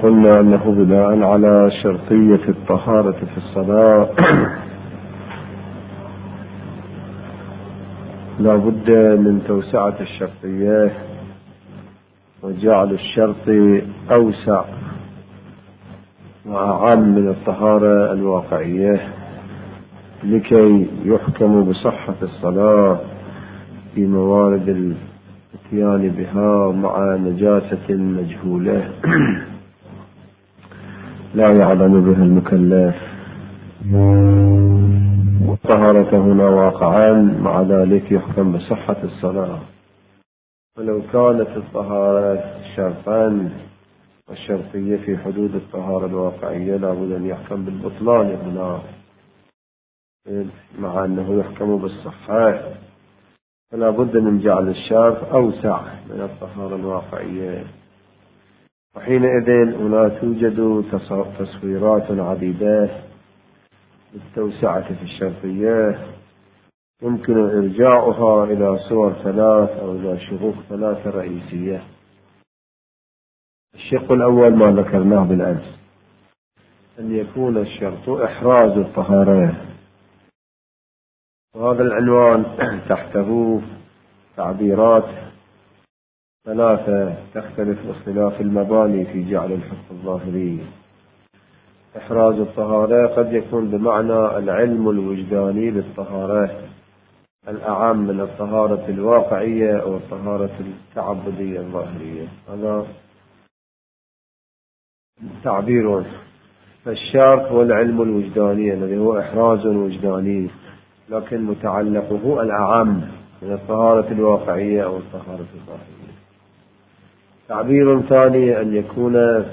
قلنا أنه بناء على شرطية الطهارة في الصلاة لا بد من توسعة الشرطية وجعل الشرط أوسع وأعم من الطهارة الواقعية لكي يحكم بصحة الصلاة في موارد الاتيان بها مع نجاسة مجهولة لا يعلم بها المكلف، والطهارة هنا واقعا مع ذلك يحكم بصحة الصلاة. ولو كانت الطهارة شرطا والشرطية في حدود الطهارة الواقعية لابد أن يحكم بالبطلان هنا مع أنه يحكم بالصحة، فلا بد من جعل الشرط أوسع من الطهارة الواقعية. وحينئذ هنا توجد تصويرات عديدة للتوسعة في الشرطية يمكن إرجاعها إلى صور ثلاث أو إلى شقوق ثلاثة رئيسية. الشق الأول ما ذكرناه بالأمس، أن يكون الشرط إحراز الطهارة، وهذا العنوان تحته تعبيرات ثلاثة تختلف باختلاف المباني في جعل الحكم الظاهري. إحراز الطهارة قد يكون بمعنى العلم الوجداني بالطهارة الأعم من الطهارة الواقعية أو الطهارة التعبدية الظاهرية، هذا تعبير. فالشرط هو العلم الوجداني الذي هو إحراز وجداني لكن متعلقه الأعم من الطهارة الواقعية أو الطهارة الظاهرية. تعبير ثاني أن يكون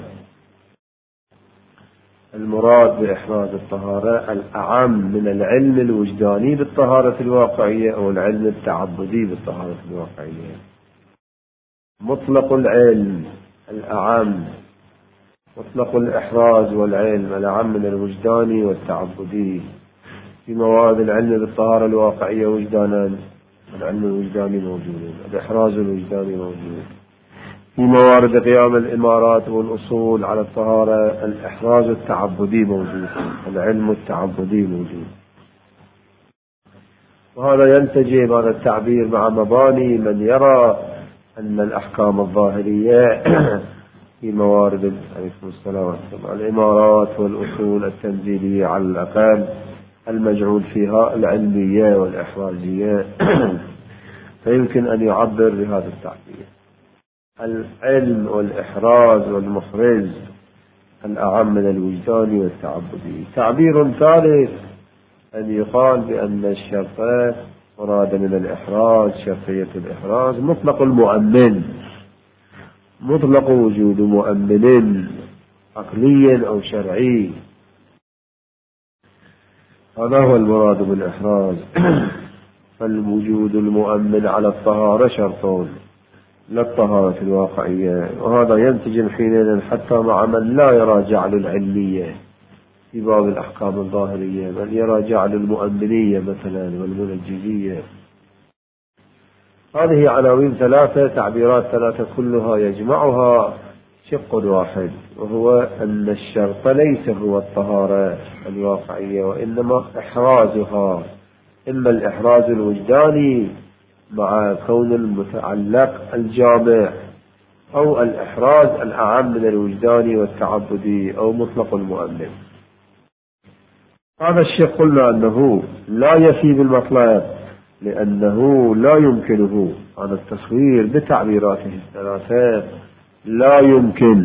المراد بإحراز الطهارة الأعم من العلم الوجداني بالطهارة الواقعية أو العلم التعبدي بالطهارة الواقعية. مطلق العلم الأعم، مطلق الإحراز والعلم الأعم من الوجداني والتعبدي. في مواد العلم بالطهارة الواقعية وجدانا العلم الوجداني موجود، الإحراز الوجداني موجود. في موارد قيام الإمارات والأصول على الطهارة الإحراز التعبدي موجود، العلم التعبدي موجود. وهذا ينتجب هذا التعبير مع مباني من يرى أن الأحكام الظاهرية في موارد الإمارات والأصول التنزيلية على الأقل المجعول فيها العلمية والإحرازية فيمكن أن يعبر بهذا التعبير العلم والإحراز والمخرج الأعم من الوجدان والتعبدي. تعبير ثالث أن يقال بأن الشرط مراد من الإحراز شرطية الإحراز مطلق المؤمن، مطلق وجود مؤمن عقلي أو شرعي، هذا هو المراد بالإحراز. فالوجود المؤمن على الطهارة شرطون لا الطهارة الواقعية، وهذا ينتج حينئذ حتى مع من لا يرى جعل العلمية في باب الأحكام الظاهرية، بل يرى جعل المؤمنية مثلا والمنجزية. هذه عناوين ثلاثة، تعبيرات ثلاثة كلها يجمعها شق واحد، وهو أن الشرط ليس هو الطهارة الواقعية وإنما إحرازها، إما الإحراز الوجداني مع كون المتعلق الجامع أو الإحراز الأعم من الوجداني والتعبدي أو مطلق المؤمن. هذا الشيء قلنا أنه لا يفي بالمطلب لأنه لا يمكنه، هذا التصوير بتعبيراته الثلاثة لا يمكن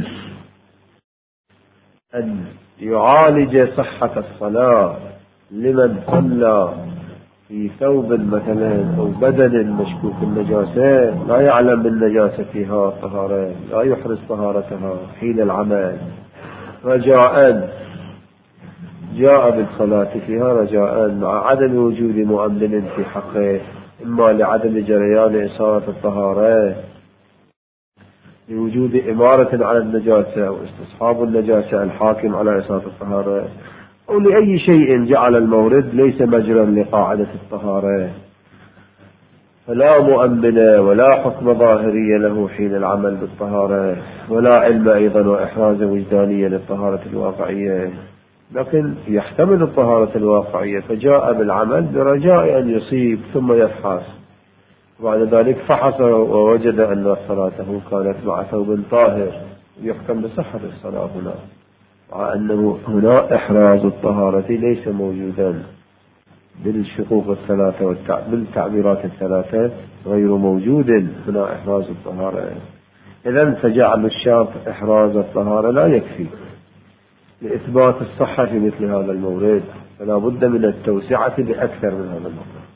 أن يعالج صحة الصلاة لمن صلى في ثوب مثلا أو بدن مشكوك النجاسة لا يعلم بالنجاسة فيها طهارة، لا يحرز طهارتها حين العمل، رجاء جاء بالصلاة فيها رجاء مع عدم وجود مؤمن في حقه، إما لعدم جريان إصابة الطهارة لوجود إمارة على النجاسة أو استصحاب النجاسة الحاكم على إصابة الطهارة، أو لأي شيء جعل المورد ليس مجرى لقاعدة الطهارة. فلا مؤمن ولا حكم ظاهري له حين العمل بالطهارة، ولا علم أيضا وإحراز وجدانيا للطهارة الواقعية، لكن يحتمل الطهارة الواقعية فجاء بالعمل برجاء أن يصيب ثم يفحص، وبعد ذلك فحص ووجد أن صلاته كانت مع ثوب طاهر، يحكم بصحة الصلاة هنا، مع أنه هنا إحراز الطهارة ليس موجودا بالشقوق الثلاثة بالتعبيرات الثلاثة، غير موجود هنا إحراز الطهارة. إذن فجعل الشرط إحراز الطهارة لا يكفي لإثبات الصحة في مثل هذا المورد، فلا بد من التوسعة بأكثر من هذا المورد.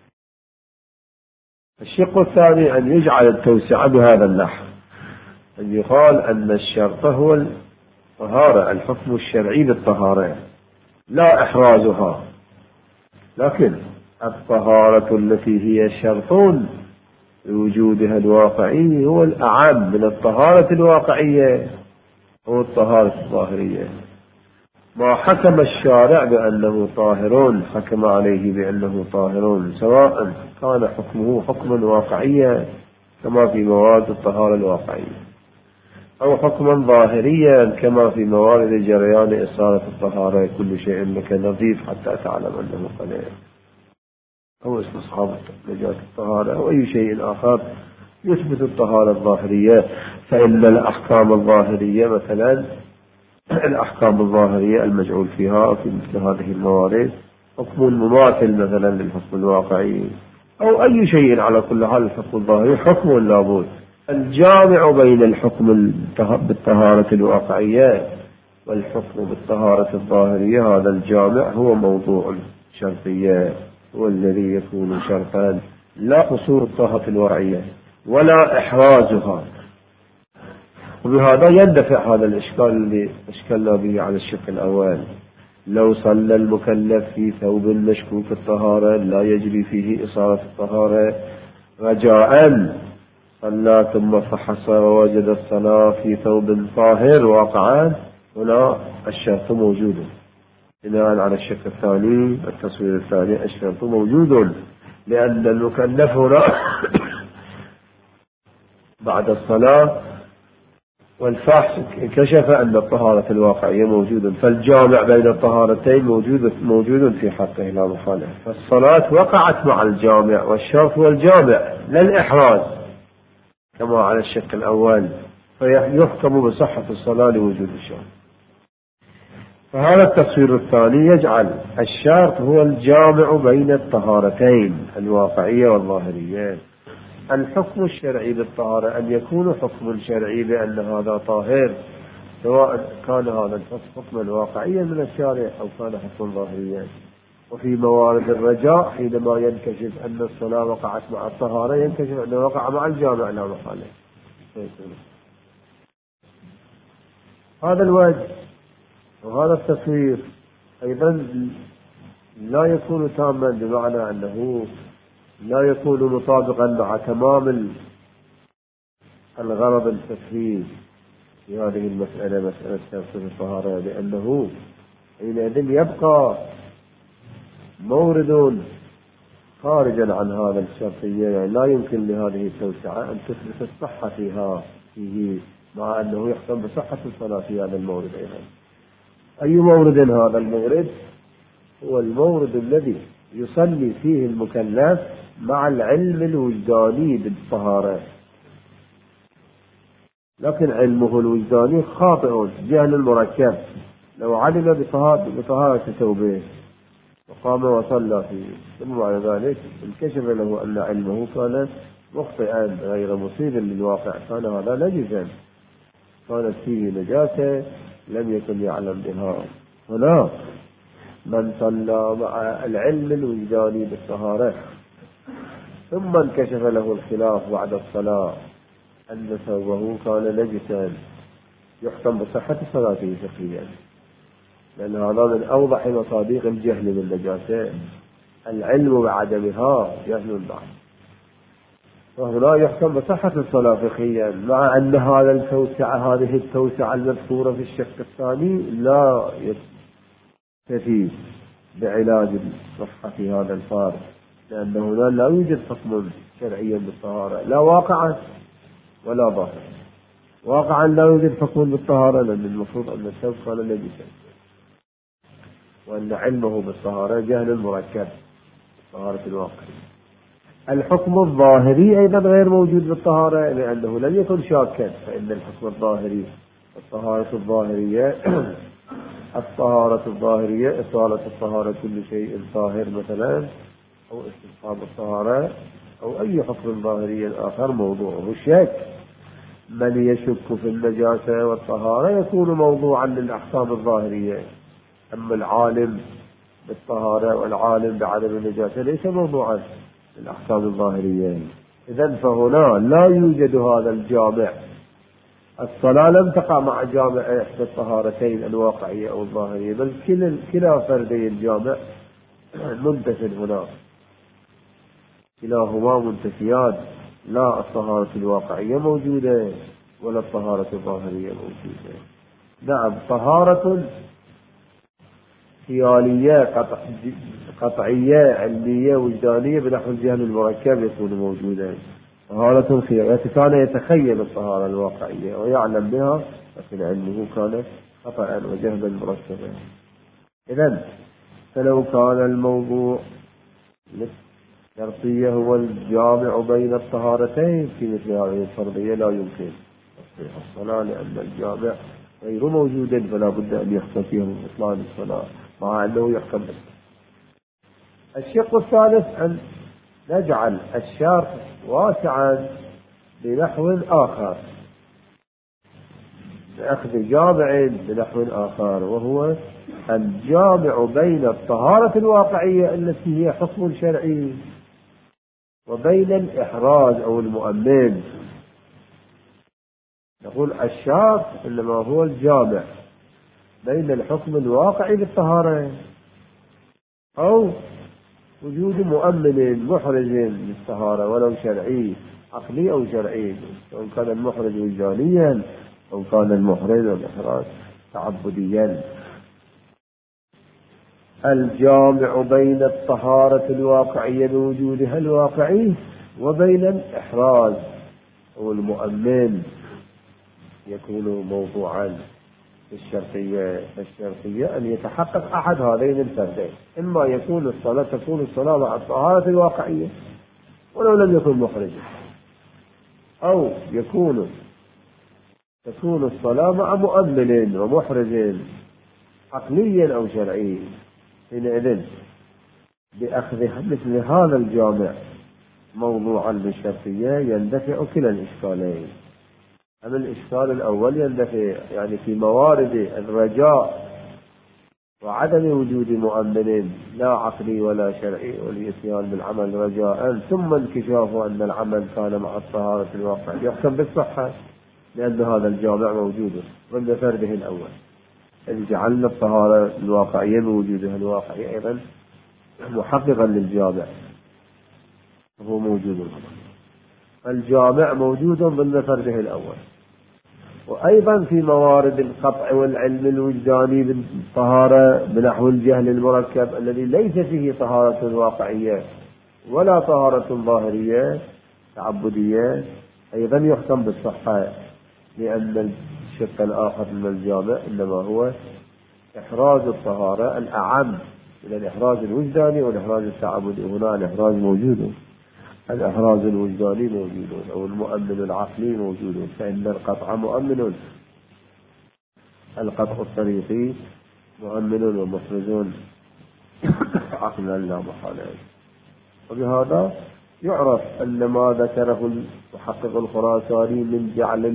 الشق الثاني أن يجعل التوسعة بهذا النحو، أن يقال أن الشرط هو الطهارة، الحكم الشرعي بالطهارة لا إحرازها، لكن الطهارة التي هي شرط لوجودها الواقعي هو الأعم من الطهارة الواقعية، هو الطهارة الظاهرية. ما حكم الشارع بأنه طاهر حكم عليه بأنه طاهر، سواء كان حكمه حكما واقعيا كما في موارد الطهارة الواقعية، أو حكما ظاهريا كما في موارد جريان إصالة الطهارة، كل شيء لك نظيف حتى تعلم أنه قليل، أو استصحاب نجاة الطهارة، أو أي شيء آخر يثبت الطهارة الظاهرية. فإن الأحكام الظاهرية مثلا، الأحكام الظاهرية المجعول فيها في مثل هذه الموارد حكم مماثل مثلا للحكم الواقعي، أو أي شيء، على كل حال الحكم الظاهري حكم لابد. الجامع بين الحكم بالطهارة الواقعية والحكم بالطهارة الظاهرية، هذا الجامع هو موضوع الشرطية، هو الذي يكون شرطا، لا قصور الطهارة الواقعية ولا إحرازها. وبهذا يندفع هذا الإشكال الذي أشكلنا به على الشق الأول. لو صلى المكلف في ثوب مشكوك الطهارة لا يجري فيه إصابة الطهارة، رجاء صلى ثم فحص ووجد الصلاة في ثوب طاهر واقعا، هنا الشرط موجود. بناء على الشق الثاني، التصوير الثاني، الشرط موجود، لأن المكلف هنا بعد الصلاة والفحص كشف أن الطهارة الواقعية موجودة، فالجامع بين الطهارتين موجود في حقه لا محالة. فالصلاة وقعت مع الجامع، والشرط هو الجامع لا الإحراز كما على الشق الأول، فيحكم بصحة الصلاة لوجود الشرط. فهذا التصوير الثاني يجعل الشرط هو الجامع بين الطهارتين الواقعية والظاهرية. الحكم الشرعي بالطهارة أن يكون حكم شرعي بأن هذا طاهر، سواء كان هذا الحكم حكما واقعيا من الشارع أو كان حكما ظاهريا. وفي موارد الرجاء حينما ينكشف أن الصلاة وقعت مع الطهارة، ينكشف أنه وقع مع الجامع لا محالة. هذا الوجه وهذا التصوير أيضا لا يكون تاما، بمعنى أنه لا يكون مطابقا مع تمام الغرض الفقهي في هذه المسألة، مسألة تفسير الطهارة، لأنه حينئذ يبقى مورد خارجا عن هذا الشرطية، يعني لا يمكن لهذه التوسعة أن تثبت الصحة فيه، مع أنه يحكم بصحة الصلاة في هذا المورد أيضا. أي مورد هذا المورد؟ هو المورد الذي يصلي فيه المكلف مع العلم الوجداني بالطهارة، لكن علمه الوجداني خاطئ، جهل مركب. لو علم بطهارة ثوبه وقام وصلى فيه، ثم بعد ذلك انكشف له أن علمه كان مخطئا غير مصيب للواقع، كان هذا نجسا، كانت فيه نجاسة لم يكن يعلم بها. هنا من صلى مع العلم الوجداني بالطهارة ثم انكشف له الخلاف بعد الصلاة أن ثوبه كان نجسا، يحكم بصحة صلاته فقهيا، لأن هذا من أوضح مصادق الجهل بالنجاسة، العلم بعدمها جهل بعد. وهنا يحكم بصحة الصلاة فقهيا، مع أن هذه التوسعة المذكورة في الشق الثاني لا تفيد بعلاج الصحة في هذا الفارق، لأن هنا لا يوجد حكم شرعيا بالطهارة، لا واقعا ولا ظاهرا. واقعا لا يوجد حكم بالطهارة، لأن المفروض أن الثوب كان نجسا، وأن علمه بالطهارة جهل مركب، طهارة الواقع. الحكم الظاهري أيضا غير موجود بالطهارة، لأنه لم يكن شاكا، فإن الحكم الظاهري الطهارة الظاهرية الطهارة الظاهرية إصالة الطهارة كل شيء طاهر مثلا، أو استصحاب الطهارة، أو أي حكم ظاهري آخر موضوعه الشك. من يشك في النجاسة والطهارة يكون موضوعا للأحكام الظاهرية، أما العالم بالطهارة والعالم بعدم النجاسة ليس موضوعا للأحكام الظاهرية. إذن فهنا لا يوجد هذا الجامع. الصلاة لم تقع مع جامع إحدى الطهارتين الواقعية أو الظاهرية، بل كلا فردي الجامع منتفي هنا، كلاهما منتفيان، لا الطهارة الواقعية موجودة ولا الطهارة الظاهرية موجودة. نعم، طهارة خيالية قطعية علمية وجدانية بنحو الجهل المركب يكون موجودا. طهارة خيالية كان يتخيل الطهارة الواقعية ويعلم بها، لكن علمه كان خطأ وجهلا مركبا. إذن فلو كان الموضوع الشرطية هو الجامع بين الطهارتين في مثل هذه الفرضية لا يمكن تصحيح الصلاة، لأن الجامع غير موجود، فلا بد أن يحصل فيه بطلان الصلاة مع أنه يحكم بالصلاة. الشق الثالث أن نجعل الشرط واسعا بنحو آخر، بأخذ جامع بنحو آخر، وهو الجامع بين الطهارة الواقعية التي هي حكم شرعي وبين الإحراز أو المؤمن. نقول الشرط إنما هو الجامع بين الحكم الواقعي بالطهارة أو وجود مؤمن محرز للطهارة ولو شرعي، عقلي أو شرعي، سواء كان المحرز وجدانيا أو كان المحرز والإحراز تعبديا. الجامع بين الطهارة الواقعية بوجودها الواقعي وبين الإحراز أو المؤمن يكون موضوعا في الشرطية أن يتحقق أحد هذين الفردين، إما يكون الصلاة تكون الصلاة مع الطهارة الواقعية ولو لم يكن محرجا، أو تكون الصلاة مع مؤمن ومحرج عقليا أو شرعيا. حينئذ بأخذ مثل هذا الجامع موضوعا للشرطية يندفع كلا الإشكالين. أما الإشكال الأول يندفع يعني في موارد الرجاء وعدم وجود مؤمن لا عقلي ولا شرعي والإتيان بالعمل رجاء، ثم انكشاف أن العمل كان مع الطهارة الواقع يحكم بالصحة، لأن هذا الجامع موجود ضمن فرده الأول. إذ جعلنا الطهارة الواقعية بوجودها الواقعي أيضا محققا للجامع، هو موجود. الجامع موجود ضمن فرده الأول، وأيضا في موارد القطع والعلم الوجداني بالطهارة بنحو الجهل المركب الذي ليس فيه طهارة واقعية ولا طهارة ظاهرية تعبدية، أيضا يحكم بالصحة، لأن الشق الآخر من الجامع إنما هو إحراز الطهارة الأعم من الإحراز الوجداني والإحراز التعبدي. هنا الإحراز موجود، الإحراز الوجداني موجود أو المؤمن العقلي موجود، فإن القطع مؤمن، القطع الطريقي مؤمن ومحرز عقلا لا محالة. وبهذا يعرف أن ما ذكره المحقق الخراساني من جعل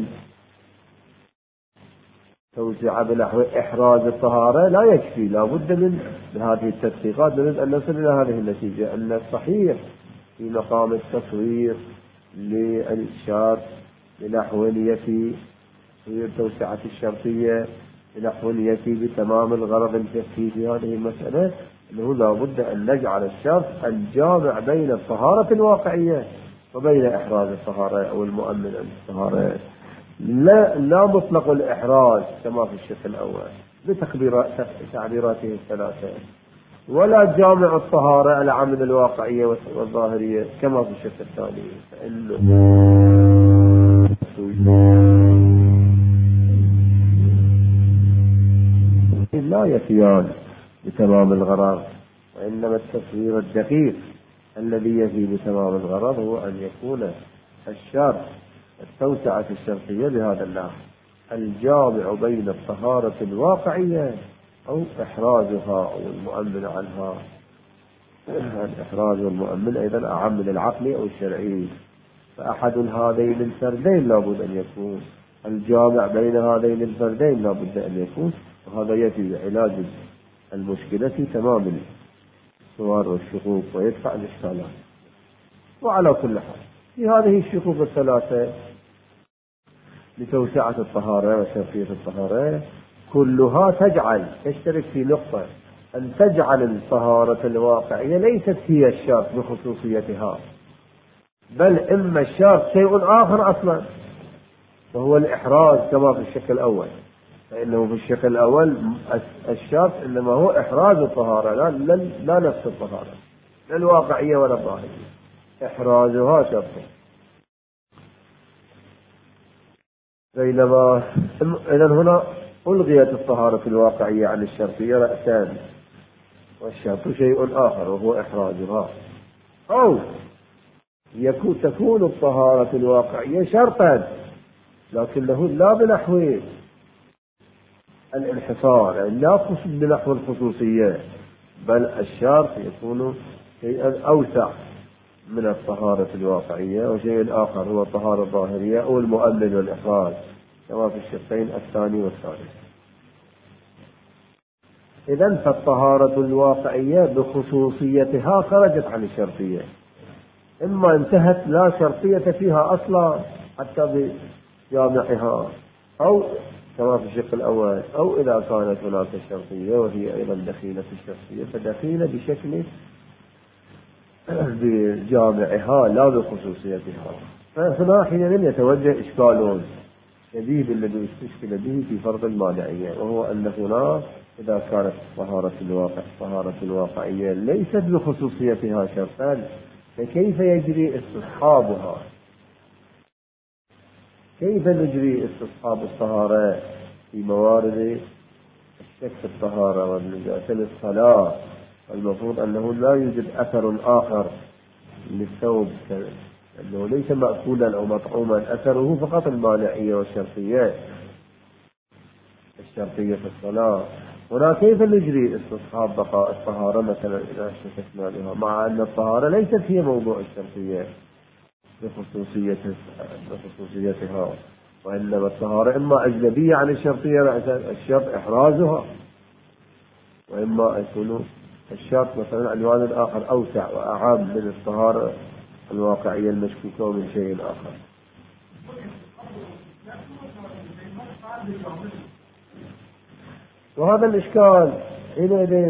توسع بنحو إحراز الطهارة لا يكفي، لا بد من هذه التدقيقات. نريد أن نصل إلى هذه النتيجة أن الصحيح في مقام التصوير للشرط بنحو يفي تصوير توسعة الشرطية بنحو يفي بتمام الغرض الفقهي في هذه المسألة، أنه لا بد أن نجعل الشرط الجامع بين الطهارة الواقعية وبين إحراز الطهارة أو المؤمن الطهارة، لا مطلق الإحراز كما في الشق الأول بتعبيراته الثلاثة، ولا جامع الطهارة العامل الواقعية والظاهرية كما في الشق الثاني، فإنه لا يفيان بتمام الغرض، وإنما التصوير الدقيق الذي يفي بتمام الغرض هو أن يكون الشرط التوسعة الشرطية بهذا النحو الجامع بين الطهارة الواقعية أو إحرازها أو المؤمن عنها. الإحراز والمؤمن أيضا أعم من العقل أو الشرعي، فأحد هذين الفردين لابد أن يكون، الجامع بين هذين الفردين لابد أن يكون، وهذا يفي بعلاج المشكلة في تمام الصور والشقوق ويدفع الإشكالات. وعلى كل حال في هذه الشقوق الثلاثة لتوسعة الطهارة وشرطية الطهارة كلها تشترك في نقطة أن تجعل الطهارة الواقعية ليست هي الشرط بخصوصيتها، بل إما الشرط شيء آخر أصلا وهو الإحراز كما في الشكل الأول، فإنه في الشكل الأول الشرط إنما هو إحراز الطهارة لا نفس الطهارة، لا الواقعية ولا الظاهرية، إحرازها شرط. بينما إذن هنا ألغيت الطهارة الواقعية عن الشرطية رأسان، والشرط شيء آخر وهو إحرازها، أو تكون الطهارة الواقعية شرطا لكنه لا بنحو الانحصار، يعني لا بنحو الخصوصية، بل الشرط يكون شيئا أوسع من الطهارة الواقعية، وشيء آخر هو الطهارة الظاهرية أو المؤمن والإحراز كما في الشقين الثاني والثالث. إذن فالطهارة الواقعية بخصوصيتها خرجت عن الشرطية، إما انتهت لا شرطية فيها أصلا حتى بجامعها، أو كما في الشق الأول، أو إذا كانت هناك شرطية وهي أيضا دخيلة في الشرطية فدخيلة بشكل بجامعها لا بخصوصيتها. فهنا حينئذ يتوجه إشكال شديد الذي استشكل به في فرض المانعية، وهو أن هنا إذا كانت الطهارة الواقعية ليست بخصوصيتها شرطا، فكيف يجري استصحابها؟ كيف نجري استصحاب الطهارة في موارد الشك في الطهارة والنجاسة للصلاة؟ المفروض أنه لا يوجد أثر آخر للثوب، أنه ليس مأكولا أو مطعوما، أثره فقط المانعية والشرطية، الشرطية في الصلاة. هنا كيف نجري استصحاب بقاء الطهارة مثلا إذا شككنا بها، مع أن الطهارة ليست هي موضوع الشرطية بخصوصيتها، وإنما الطهارة إما أجنبية عن الشرطية رأسا، الشرط إحرازها، وإما يكون الشرط مثلا عنوان آخر أوسع وأعم من الطهارة الواقعية المشكوكة من شيء آخر. وهذا الإشكال حينئذ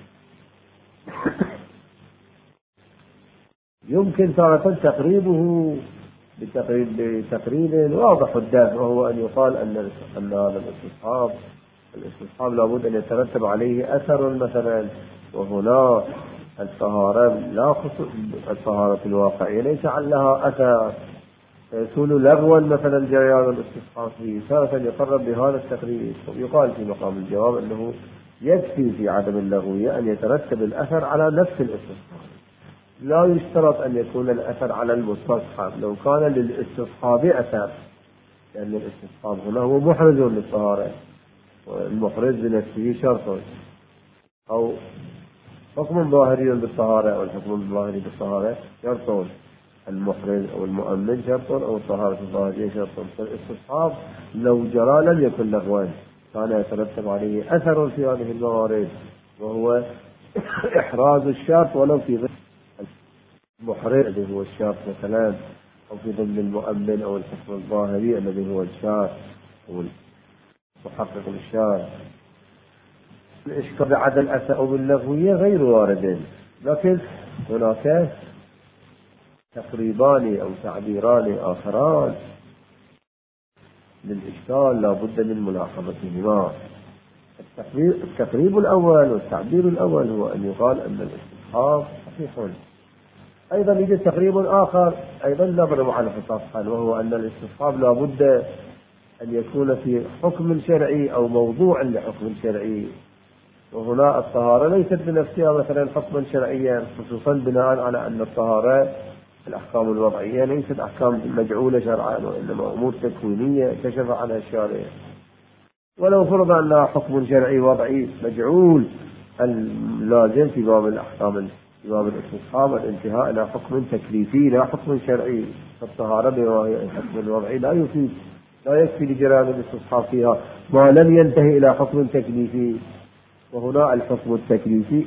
يمكن تارة تقريبه بتقريب واضح الدافع، وهو أن يقال أن هذا الاستصحاب لابد أن يترتب عليه أثر مثلا، وهنا الطهارة الطهارة الواقعية ليس لها أثر، فيكون لغوا مثلا جريان الاستصحاب فيه. تارة يقرب بهذا التقريب، يقال في مقام الجواب أنه يكفي في عدم اللغوية أن يترتب الأثر على نفس الاستصحاب، لا يشترط أن يكون الأثر على المستصحب لو كان للاستصحاب أثر، لأن الاستصحاب هنا هو محرز للطهارة، والمحرز بنفسه شرط، أو حكم ظاهري بالطهارة، أو الحكم الظاهري بالطهارة شرط، المحرز أو المؤمن شرط، أو الطهارة الظاهرية شرط. فالاستصحاب لو جرى لم يكن لغوا، كان يترتب عليه أثر في هذه الموارد، وهو إحراز الشرط ولو في غير المحرز الذي هو الشرط مثلا، أو في ضمن المؤمن، أو الحكم الظاهري الذي هو الشرط أو المحقق للشرط. الإشكال بعد الأثر أو باللغوية غير وارد، لكن هناك تقريبان أو تعبيران آخران للإشكال لا بد من ملاحظتهما. التقريب الأول والتعبير الأول هو أن يقال أن الاستصحاب صحيح. أيضا يجي تقريب آخر أيضا لا بد على الحال، وهو أن الاستصحاب لا بد أن يكون في حكم شرعي أو موضوع لحكم شرعي. وهنا الطهارة ليست بنفسها مثلا حكما شرعيا، خصوصا بناء على أن الطهارة الأحكام الوضعية ليست أحكام مجعولة شرعا، وإنما أمور تكوينية كشف عنها الشارع. ولو فرض أنها حكم شرعي وضعي مجعول، اللازم في باب الأحكام في باب الاستصحاب الانتهاء إلى حكم تكليفي لا حكم شرعي. فالطهارة بما هي الحكم الوضعي لا يفيد، لا يكفي لجريان الاستصحاب فيها ما لم ينتهي إلى حكم تكليفي. وهنا الحكم التكليفي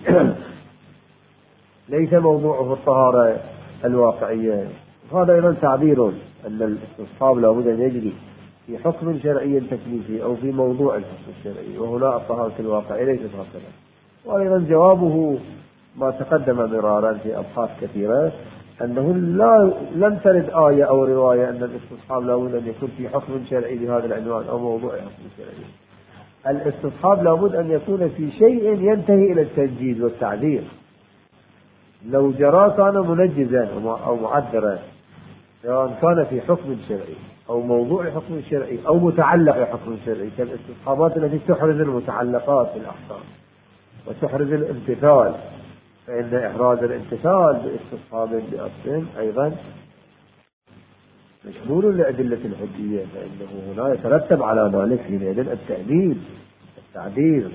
ليس موضوعه الطهارة الواقعية. هذا أيضا تعبير أن الاستصحاب لابد أن يجري في حكم شرعي تكليفي أو في موضوع الحكم الشرعي، وهنا الطهارة الواقعية ليست هكذا. وأيضا جوابه ما تقدم مرارا في أبحاث كثيرة، أنه لم ترد آية أو رواية أن الاستصحاب لابد أن يكون في حكم شرعي بهذا العنوان أو موضوع حكم شرعي. الاستصحاب لابد أن يكون في شيء ينتهي إلى التنجيز والتعذير. لو جرى كان منجزا أو معذرا، سواء كان في حكم شرعي أو موضوع حكم شرعي أو متعلق بحكم شرعي، كالاستصحابات التي تحرز المتعلقات في الأحكام وتحرز الامتثال، فإن إحراز الامتثال باستصحاب بأصل أيضا مشمول لأدلة الحجية، فإنه هنا يترتب على ذلك حينئذ التأديب التعديل.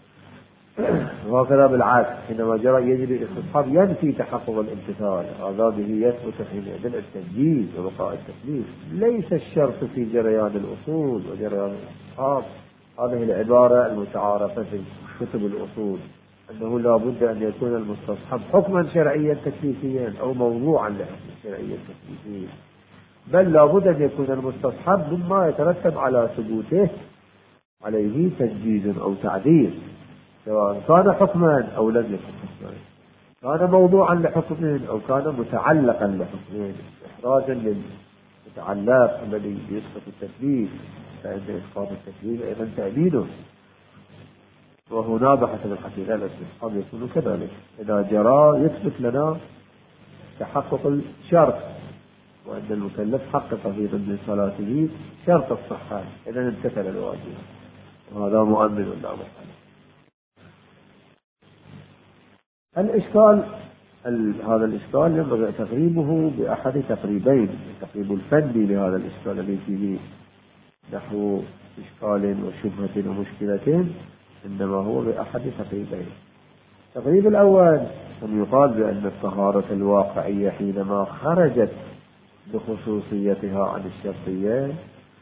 وهكذا بالعكس، حينما يجري الاستصحاب ينفي تحقق الامتثال، هذا به يثبت حينئذ التنجيز وبقاء التكليف. ليس الشرط في جريان الأصول وجريان الاستصحاب، هذه العبارة المتعارفة في كتب الأصول، أنه لا بد أن يكون المستصحب حكما شرعيا تكليفيا أو موضوعا لحكم شرعي تكليفي، بل لا بد أن يكون المستصحب مما يترتب على ثبوته عليه تنجيز أو تعديل، سواء كان حكما أو لم يكن حكما، كان موضوعا لحكم أو كان متعلقا لحكم، إحراجا للمتعلق الذي يسقط التكليف، فإن إسقاط التكليف أيضا تأبيده. وهنا بحسب الحقيقة الاستصحاب يكون كذلك، إذا جرى يثبت لنا تحقق الشرط، وأن المكلف حقق في ضمن صلاته شرط الصحة إذا امتثل الواجب، وهذا مؤمن لا محل. الإشكال هذا الإشكال ينبغي تقريبه بأحد تقريبين، التقريب الفني لهذا الإشكال الذي فيه نحو إشكال وشبهة ومشكلة، إنما هو بأحد تقريبين. التقريب الأول أن يقال بأن الطهارة الواقعية حينما خرجت بخصوصيتها عن الشرطية،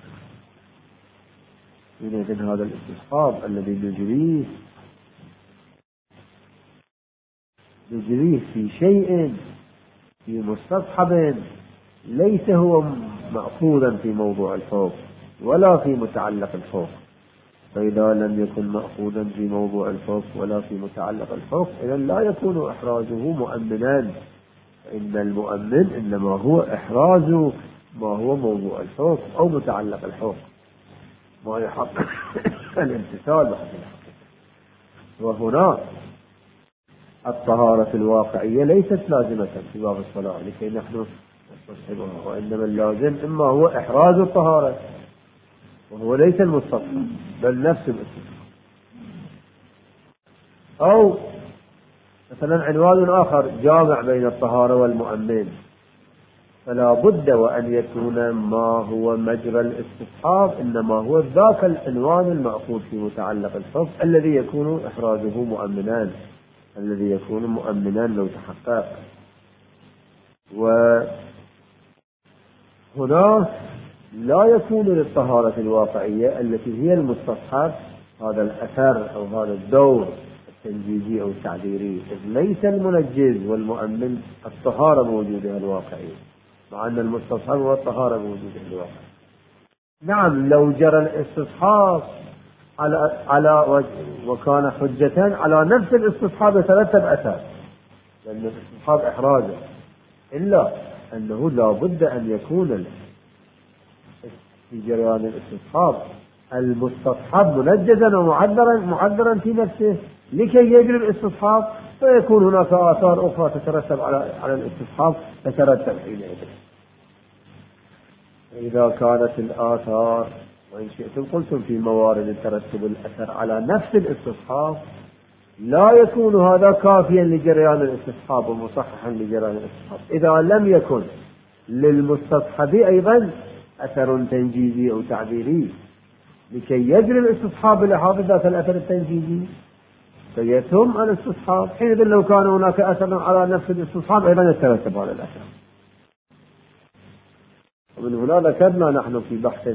حينئذ هذا الاستصحاب الذي نجريه في شيء في مستصحب ليس هو مأخوذا في موضوع الحكم ولا في متعلق الحكم. فإذا لم يكن مأخوذا في موضوع الحكم ولا في متعلق الحكم، إذا لا يكون إحرازه مؤمنا، فإن المؤمن إنما هو إحراز ما هو موضوع الحكم أو متعلق الحكم، ما يحقق الامتثال بحسب الحقيقة. وهنا الطهارة الواقعية ليست لازمة في باب الصلاة لكي نحن نستصحبها، وإنما اللازم إما هو إحراز الطهارة، وهو ليس المستصحب بل نفس الاستصحاب، أو مثلا عنوان آخر جامع بين الطهارة والمؤمن، فلا بد وأن يكون ما هو مجرى الاستصحاب إنما هو ذاك العنوان المأخوذ في متعلق الحكم الذي يكون إحرازه مؤمنا، الذي يكون مؤمنا لو تحقق. وهنا لا يكون للطهارة الواقعية التي هي المستصحب هذا الأثر أو هذا الدور التنجيزي أو التعبيري، إذ ليس المنجز والمؤمن الطهارة موجودة الواقعية، مع أن المستصحب والطهارة موجودة الواقعية. نعم لو جرى الاستصحاب على وكان حجة على نفس الاستصحاب يترتب أثر، لأن الاستصحاب إحرازه، إلا أنه لا بد أن يكون في جريان الاستصحاب المستصحب منجزا ومعذرا في نفسه لكي يجري الاستصحاب، فيكون هناك آثار أخرى تترتب على الاستصحاب تترتب حينئذ. إذا كانت الآثار، وإن شئتم قلتم في موارد ترتب الأثر على نفس الاستصحاب، لا يكون هذا كافيا لجريان الاستصحاب ومصححا لجريان الاستصحاب إذا لم يكن للمستصحب أيضا أثر تنجيزي أو تعبيري لكي يجري الاستصحاب لحاظ ذات الأثر التنجيزي فيتم الاستصحاب. حينئذ لو كان هناك أثر على نفس الاستصحاب أيضا يترتب على الأثر. ومن هنا ذكرنا نحن في بحث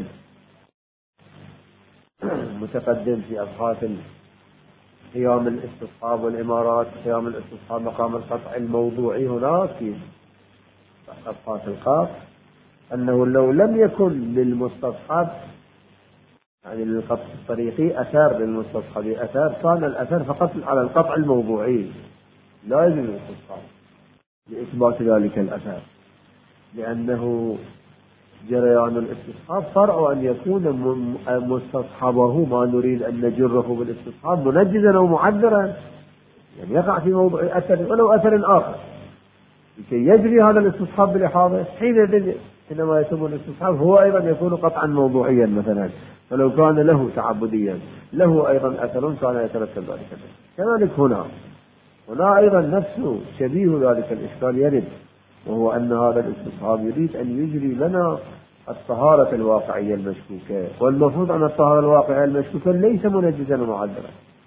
متقدم في أبحاث قيام الاستصحاب والإمارات، قيام الاستصحاب مقام القطع الموضوعي هنا في أبحاث القاف، أنه لو لم يكن للمستصحب يعني للقطع الطريقي أثر للمستصحب أثر، كان الأثر فقط على القطع الموضوعي لا يجوز الاستصحاب لإثبات ذلك الأثر، لأنه جريان الاستصحاب فرع أن يكون مستصحبه ما نريد أن نجره بالاستصحاب منجزا أو معذرا، يعني يقع في موضوع أثر ولو أثر آخر لكي يجري هذا الاستصحاب بلحاظه. حينما يتم الاستصحاب هو أيضا يكون قطعا موضوعيا مثلا، فلو كان له تعبديا له أيضا أثر كان يترتب ذلك. كذلك هنا أيضا نفسه شبيه ذلك الإشكال يرد، وهو أن هذا الاستصحاب يريد أن يجري لنا الطهارة الواقعية المشكوكة، والمفروض أن الطهارة الواقعية المشكوكة ليس منجزا ومعذرا.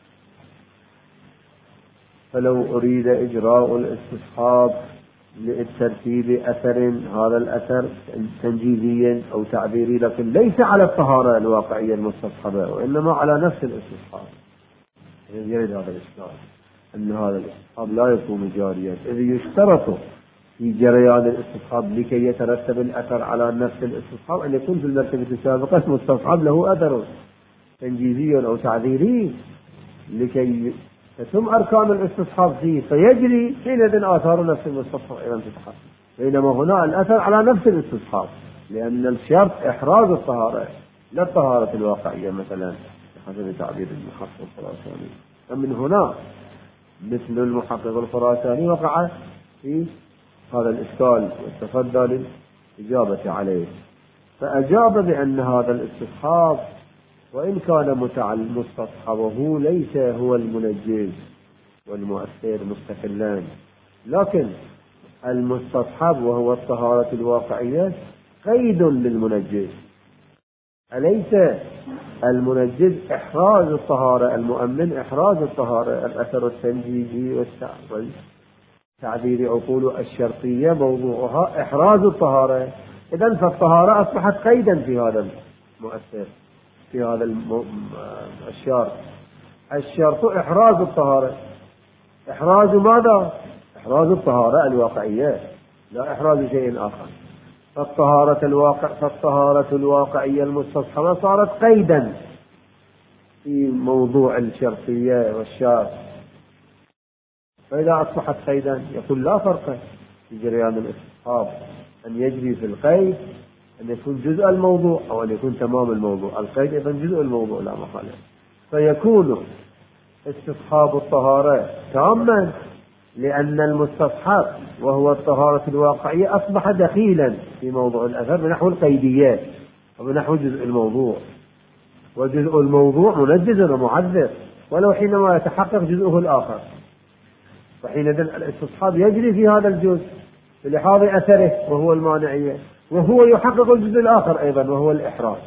فلو أريد إجراء الاستصحاب للترتيب أثر، هذا الأثر تنجيزيا أو تعبيري لكن ليس على الطهارة الواقعية المستصحبة وإنما على نفس الاستصحاب، يرد هذا الإشكال أن هذا الاستصحاب لا يكون جاريا، إذ يشترط في جريان الاستصحاب لكي يترتب الأثر على نفس الاستصحاب أن يكون في المرتبة السابقة مستصحب له أثر تنجيزي أو تعذيري لكي تتم أركان الاستصحاب فيه فيجري حينئذ آثار نفس المستصحب إلى تتحقق، بينما هنا الأثر على نفس الاستصحاب لأن الشرط إحراز الطهارة لا الطهارة الواقعية مثلا بحسب تعبير المحقق الخراساني. فمن هنا مثل المحقق الخراساني وقع في هذا الإشكال واستفاد للإجابة عليه، فأجاب بأن هذا الاستصحاب وإن كان مستصحبه ليس هو المنجز والمؤثر مستقلان، لكن المستصحب وهو الطهارة الواقعية قيد للمنجز، أليس المنجز إحراز الطهارة المؤمن إحراز الطهارة الأثر التنجيزي تعبير عقول الشرطية موضوعها إحراز الطهارة، إذن فالطهارة أصبحت قيدا في هذا المؤثر في هذا الشرط إحراز الطهارة. إحراز ماذا؟ إحراز الطهارة الواقعية لا إحراز شيء آخر. فالطهارة الواقعية المستصحبة صارت قيدا في موضوع الشرطية والشرط، فإذا أصبحت قيدا يقول لا فرق في جريان الاستصحاب أن يجري في القيد أن يكون جزء الموضوع أو أن يكون تمام الموضوع. القيد أيضا جزء الموضوع لا محالة، فيكون استصحاب الطهارة تاما لأن المستصحب وهو الطهارة الواقعية أصبح دخيلا في موضوع الأثر بنحو القيديات وبنحو جزء الموضوع، وجزء الموضوع منجز ومعذر ولو حينما يتحقق جزءه الآخر، فحينئذ الاستصحاب يجري في هذا الجزء بلحاظ أثره وهو المانعية، وهو يحقق الجزء الآخر أيضا وهو الإحراز،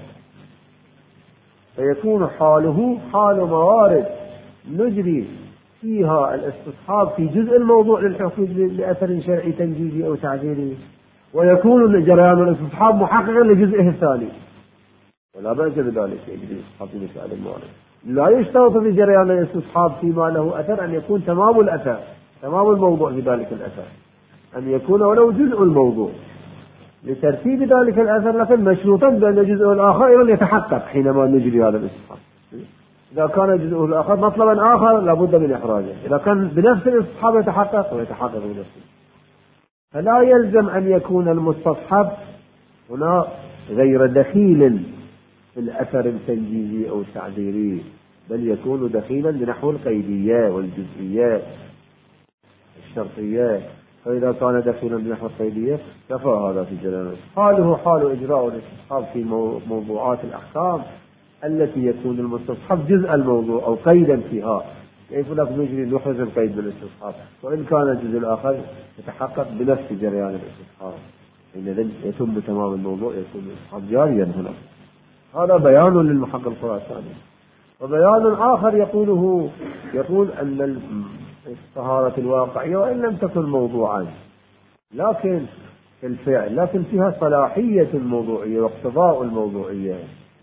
فيكون حاله حال موارد نجري فيها الاستصحاب في جزء الموضوع للحصول لأثر شرعي تنجيزي أو تعذيري، ويكون جريان الاستصحاب محققا لجزئه الثاني ولا بأس بذلك يجري الاستصحاب في مسائل الموارد. لا يشترط في جريان الاستصحاب فيما له أثر أن يكون تمام الأثر تمام الموضوع في ذلك الأثر، أن يكون ولو جزء الموضوع لترتيب ذلك الأثر، لكن مشروطا بأن الجزء الآخر أيضا يتحقق حينما نجري هذا الاستصحاب. إذا كان الجزء الآخر مطلبا آخر لابد من إحراجه، إذا كان بنفس الاستصحاب يتحقق ويتحقق بنفسه، فلا يلزم أن يكون المستصحب هنا غير دخيل في الأثر التنجيزي أو التعبيري، بل يكون دخيلا لنحو القيدية والجزئيات الشرطية. فإذا كان دخيلا لنحو القيدية كفى هذا في جلالة. حاله حال إجراء الاستصحاب في موضوعات الأحكام التي يكون المستصحب جزء الموضوع أو قيدا فيها، كيف لك نجري نحرز القيد بالاستصحاب، وإن كان الجزء الآخر يتحقق بنفس جريان الاستصحاب، إذا يتم تمام الموضوع، يكون الاستصحاب جاريا هنا. هذا بيان للمحقق الخراساني. وبيان آخر يقول أن الطهارة الواقعية وإن لم تكن موضوعا لكن في الفعل، لكن فيها صلاحية الموضوعية واقتضاء الموضوعية،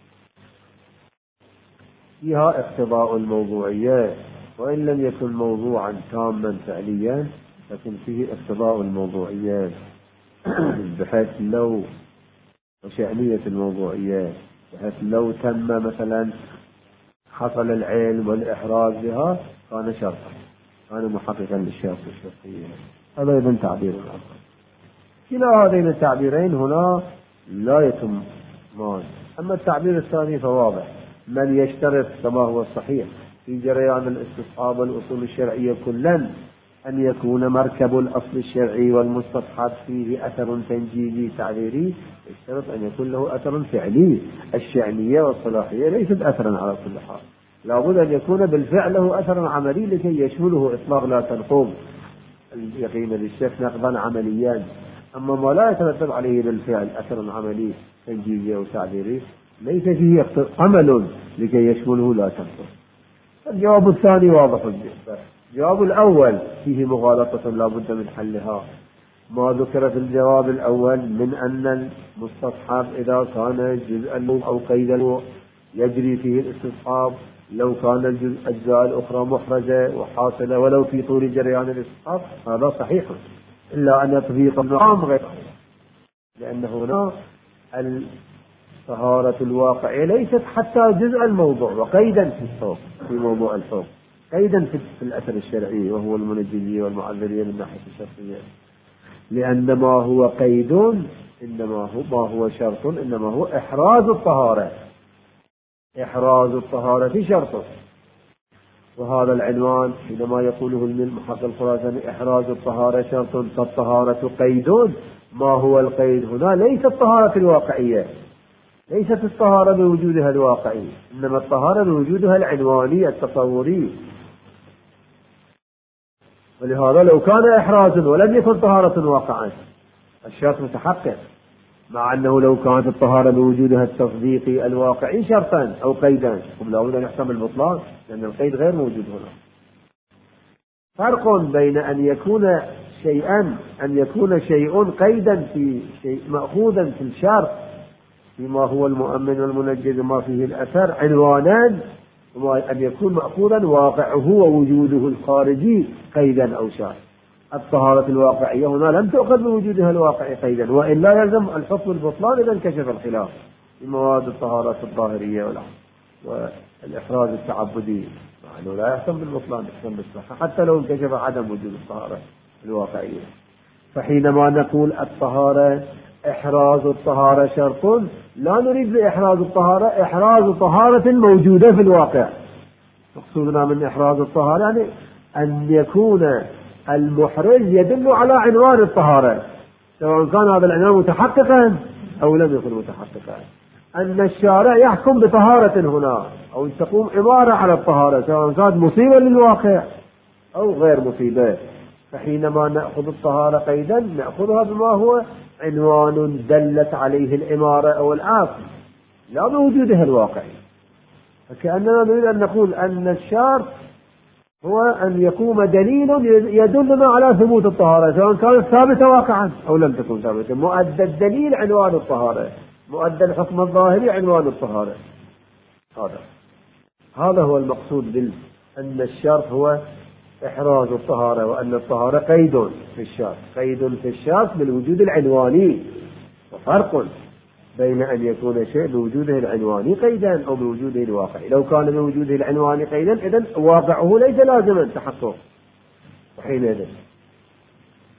فيها اقتضاء الموضوعية، وإن لم يكن موضوعا تاما فعليا لكن فيه اقتضاء الموضوعية بحيث لو وشأنية الموضوعية، بحيث لو تم مثلا حصل العلم والإحراز بها كان شرطا، كان محققا للشرط الشرطية. هذا أيضا تعبير آخر. كلا هذين التعبيرين هنا لا يتمان. أما التعبير الثاني فواضح، من يشترط كما هو الصحيح في جريان الاستصحاب والأصول الشرعية كلا أن يكون مركب الأصل الشرعي والمستصحب فيه أثر تنجيزي تعبيري، يشترط أن يكون له أثر فعلي. الشأنية والصلاحية ليست أثرا على كل حال، لابد أن يكون بالفعل له أثر عملي لكي يشمله إطلاق لا تنقض اليقين للشيخ نقضا عمليا. أما ما لا يترتب عليه بالفعل أثر عملي تنجيزي أو تعبيري ليس فيه عمل لكي يشمله لا تنقض. الجواب الثاني واضح جدا. الجواب الأول فيه مغالطة لا بد من حلها. ما ذكر في الجواب الأول من أن المستصحب إذا كان جزءا أو قيدا يجري فيه الاستصحاب لو كان الأجزاء الأخرى محرجة وحاصلة ولو في طول جريان الاستصحاب، هذا صحيح، إلا أن تطبيق النظام غير، لأن هنا الطهارة الواقعية ليست حتى جزء الموضوع وقيدا في الحكم، في موضوع الحكم قيدا في الأثر الشرعي وهو المنجزية والمعذرية من ناحية الشرطية، لأن ما هو قيد إنما هو ما هو شرط إنما هو إحراز الطهارة. إحراز الطهارة شرط، وهذا العنوان حينما يقوله المحقق الخراساني إحراز الطهارة شرط فالطهارة قيد. ما هو القيد هنا؟ ليس الطهارة الواقعية، ليست الطهارة بوجودها الواقعي، إنما الطهارة بوجودها العنواني التصوري. ولهذا لو كان إحراز ولم يكن طهارة واقعا الشرط متحقق، مع أنه لو كانت الطهارة بوجودها التصديقي الواقعي شرطا أو قيدا لا بد أن يحتمل البطلان، لأن القيد غير موجود هنا. فرق بين أن يكون شيء قيدا في شيء مأخوذا في الشرط فيما هو المؤمن والمنجز ما فيه الأثر عنوانا، وأن يكون مأخوذا واقعه ووجوده الخارجي قيدا أو شرط. الطهارة الواقعية هنا لم تؤخذ بوجودها الواقعي قيدا، وإلا يلزم الحكم البطلان إذا انكشف الخلاف في مواد الطهارة الظاهرية والإحراز التعبدي، مع أنه لا يحكم بالبطلان يحكم بالصحة حتى لو انكشف عدم وجود الطهارة الواقعية. فحينما نقول الطهارة إحراز الطهارة شرط، لا نريد بإحراز الطهارة إحراز طهارة موجودة في الواقع. مقصودنا من إحراز الطهارة يعني أن يكون المحرز يدل على عنوان الطهارة، سواء كان هذا العنوان متحققا أو لم يكن متحققا. أن الشارع يحكم بطهارة هنا أو تقوم عبارة على الطهارة سواء كانت مصيبة للواقع أو غير مصيبة. فحينما نأخذ الطهارة قيدا نأخذها بما هو عنوان دلت عليه الإمارة أو العاقل لا بوجودها الواقعي. فكأننا نريد أن نقول أن الشرط هو أن يقوم دليل يدلنا على ثبوت الطهارة سواء كانت ثابتة واقعا أو لم تكن ثابتة. مؤدى الدليل عنوان الطهارة، مؤدى الحكم الظاهري عنوان الطهارة. هذا هو المقصود أن الشرط هو إحراز الطهارة، وأن الطهارة قيد في الشرط، قيد في الشرط بالوجود العنواني. وفرق بين أن يكون شيء بوجوده العنواني قيدا أو بوجوده الواقعي. لو كان بوجوده العنواني قيدا إذن واقعه ليس لازما تحقق، وحينئذ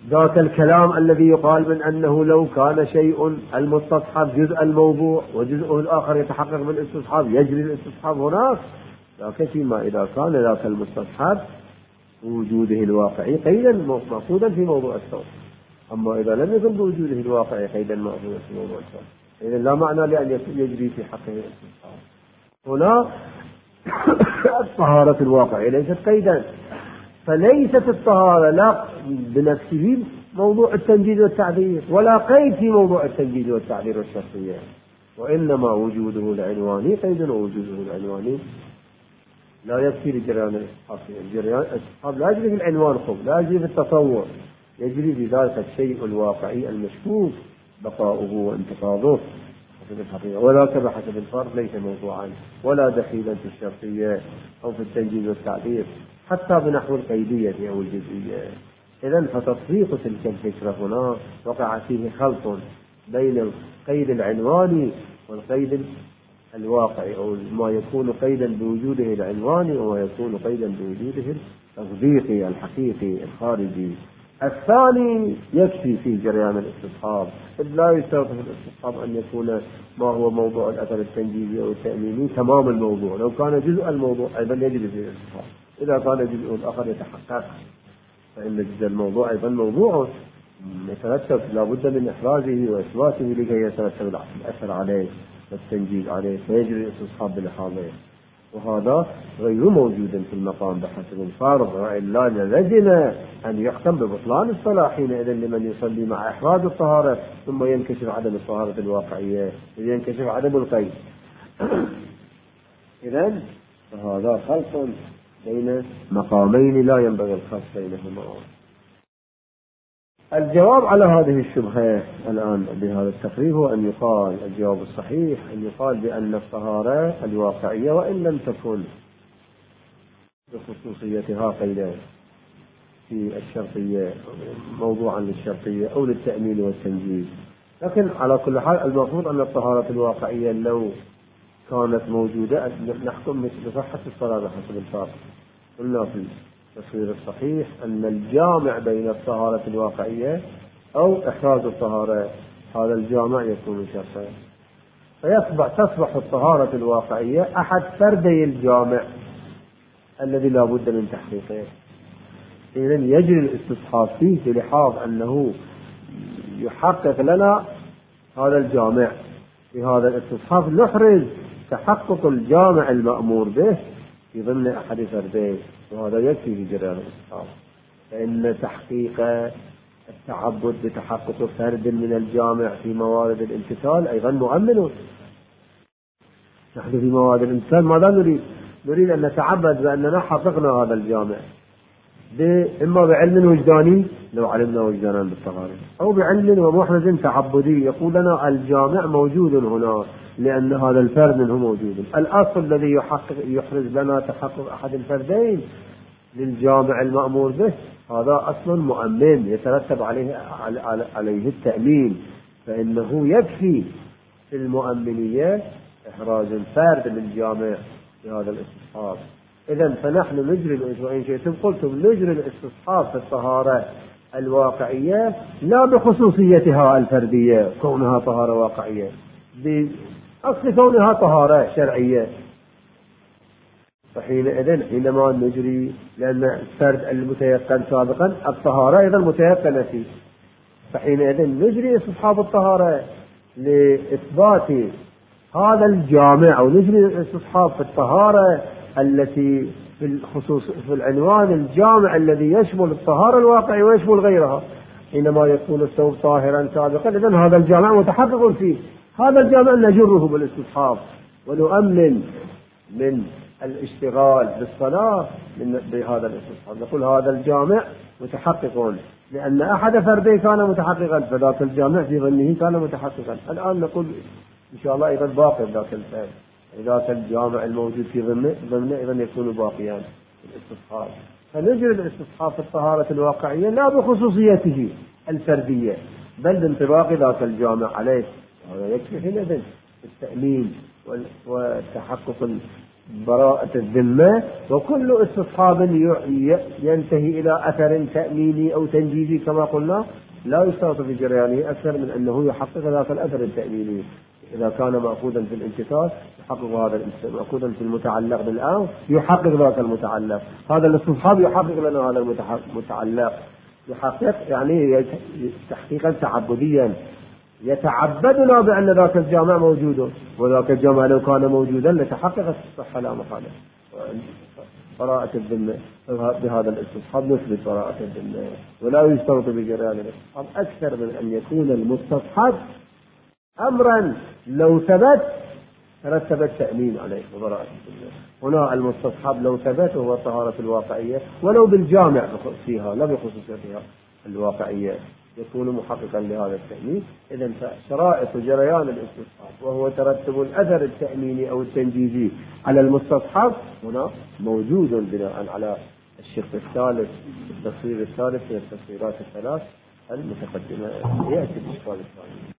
ذاك الكلام الذي يقال من أنه لو كان شيء المستصحب جزء الموضوع وجزءه الآخر يتحقق بالاستصحاب يجري الاستصحاب هناك، لكن فيما إذا كان ذاك المستصحب وجوده الواقعي قيدا مقصودا في موضوع الصوم، أما إذا لم يكن بوجوده الواقعي قيدا مقصودا في موضوع الصوم إذا لا معنى لأن يجري في حقه الاستصحاب. هنا الطهارة الواقعية ليست قيدا، فليست الطهارة لا بنفسه موضوع التنجيد والتعذير ولا قيد في موضوع التنجيد والتعذير والشرطية، وإنما وجوده العنواني قيد، ووجوده العنواني لا يكفي لجريان الاستصحاب. جريان الاستصحاب لا يجري في العنوان خب، لا يجري في التصور، يجري بذلك الشيء الواقعي المشكوك بقاؤه وانتقاضه حسب الحقيقة، وذاك بحسب الفرد ليس موضوعا ولا دخيلا في الشرطية أو في التنجيد والتعبير حتى بنحو القيدية أو الجزئية. إذن فتطبيق تلك الفكرة هنا وقع فيه خلط بين القيد العنواني والقيد الواقعي، أو ما يكون قيدا بوجوده العنواني وما يكون قيدا بوجوده التطبيقي الحقيقي الخارجي. الثاني يكفي في جريان الاستصحاب، إذ لا يشترط في الاستصحاب أن يكون ما هو موضوع الأثر التنجيزي أو التأميني تمام الموضوع، لو كان جزء الموضوع أيضا يجري في الاستصحاب، إذا كان جزء الآخر يتحقق فإن جزء الموضوع أيضا موضوع يترتب لا بد من إحرازه وإثباته لكي يترتب الأثر عليه والتنجيز عليه فيجري الاستصحاب بلحاظه، وهذا غير موجود في المقام بحسب الفرض، وإلا لزم أن يحكم ببطلان الصلاة حينئذ لمن يصلي مع إحراز الطهارة ثم ينكشف عدم الطهارة الواقعية ينكشف عدم القيد. إذن فهذا خلط بين مقامين لا ينبغي الخلط بينهما. الجواب على هذه الشبهة الآن بهذا التقرير هو أن يقال، الجواب الصحيح أن يقال بأن الطهارة الواقعية وإن لم تكن بخصوصيتها قيدا في الشرطية موضوعا للشرطية أو للتأمين والتنجيز، لكن على كل حال المفروض أن الطهارة الواقعية لو كانت موجودة نحكم بصحة الصلاة بحسب الفرق. قلنا في التصوير الصحيح أن الجامع بين الطهارة الواقعية أو إحراز الطهارة هذا الجامع يكون شرطا، فتصبح الطهارة الواقعية أحد فردي الجامع الذي لا بد من تحقيقه. إذن يجري الاستصحاب فيه بلحاظ أنه يحقق لنا هذا الجامع. في هذا الاستصحاب نحرز تحقق الجامع المأمور به في ضمن أحد فرديه، وهذا يكفي في جريان الاستصحاب، فإن تحقيق التعبد بتحقق فرد من الجامع في موارد الامتثال أيضا مؤمن. نحن في موارد الامتثال ماذا نريد أن نتعبد بأننا حققنا هذا الجامع إما بعلم وجداني لو علمنا وجدانا بالطهارة، أو بعلم ومحرز تعبدي يقول لنا الجامع موجود هنا لأن هذا الفرد منه موجود. الأصل الذي يحرز لنا تحقق أحد الفردين للجامع المأمور به هذا أصل مؤمن يترتب عليه التأمين، فإنه يكفي في المؤمنية إحراز الفرد للجامع في هذا الاستصحاب. إذن فنحن نجري وإن شئتم قلتم نجري الاستصحاب في الطهارة الواقعية لا بخصوصيتها الفردية كونها طهارة واقعية، بأصل كونها طهارة شرعية. فحينئذ حينما نجري لأن الفرد المتيقن سابقا الطهارة أيضا متيقنة فيه، فحينئذ نجري استصحاب الطهارة لإثبات هذا الجامع، أو نجري الاستصحاب في الطهارة التي في الخصوص في العنوان الجامع الذي يشمل الطهارة الواقعية ويشمل غيرها. حينما يكون الثوب طاهرا سابقا إذن هذا الجامع متحقق فيه، هذا الجامع نجره بالاستصحاب ونؤمن من الاشتغال بالصلاة بهذا الاستصحاب، نقول هذا الجامع متحقق لأن أحد فرديه كان متحققا فذاك الجامع في ظنه كان متحققا. الآن نقول إن شاء الله أيضا باقي ذاك الفرد، ذاك الجامع الموجود في ضمنه أيضا يكون باقيا في الاستصحاب. فنجري الاستصحاب في الطهارة الواقعية لا بخصوصيته الفردية بل بانطباق ذاك الجامع عليه، هذا يكفي حينئذ التأمين والتحقق براءة الذمة، وكل استصحاب ينتهي إلى أثر تأميني أو تنجيزي كما قلنا لا يشترط في جريانه أكثر من أنه يحقق ذاك الأثر التأميني. إذا كان مأخوذا في الانتكاس يحقق هذا مأخوذا في المتعلق بالآن يحقق ذاك المتعلق. هذا الاستصحاب يحقق لنا هذا المتعلق، يحقق يعني تحقيقا تعبديا، يتعبدنا بأن ذاك الجامع موجود، وذاك الجامع لو كان موجودا لتحققت الصحة لا محالة. براءة الذمة بهذا الاستصحاب نثبت براءة الذمة، ولا يشترط بجريان الاستصحاب أكثر من أن يكون المستصحب أمرا لو ثبت ترتب التأمين عليه وبراءة الذمة. هنا المستصحب لو ثبت هو الطهارة الواقعية ولو بالجامع فيها لا بخصوصيتها الواقعية يكون محققا لهذا التأمين. إذن شرائط جريان الاستصحاب وهو ترتب الأثر التأميني أو التنجيزي على المستصحب هنا موجود بناء على الشق الثالث التصوير الثالث من التصويرات الثلاث المتقدمة. يأتي الإشكال الثاني.